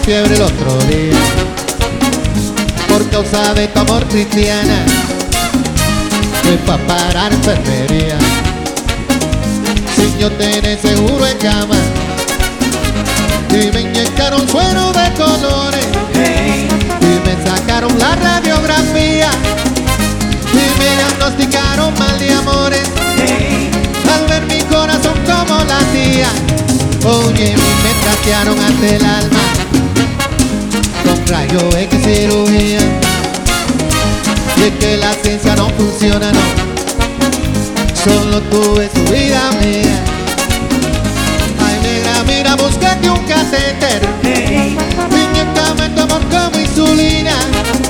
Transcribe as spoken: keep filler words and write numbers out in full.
fiebre el otro día por causa de tu amor, cristiana. Fue pa' parar enfermería sin yo tener seguro en cama, y me inyectaron suero de colores, Hey, y me sacaron la radiografía, y me diagnosticaron mal de amores hey, al ver mi corazón como latía. Oye, me trastearon ante el alma con rayo X cirugía, y es que la ciencia no funciona, no, solo tú es tu vida mía. Ay, negra, mira, búscate un catéter, hey, inyectame tu amor como insulina,